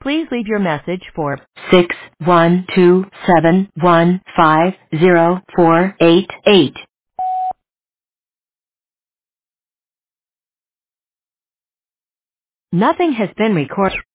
Please leave your message for 61271504888. Nothing has been recorded.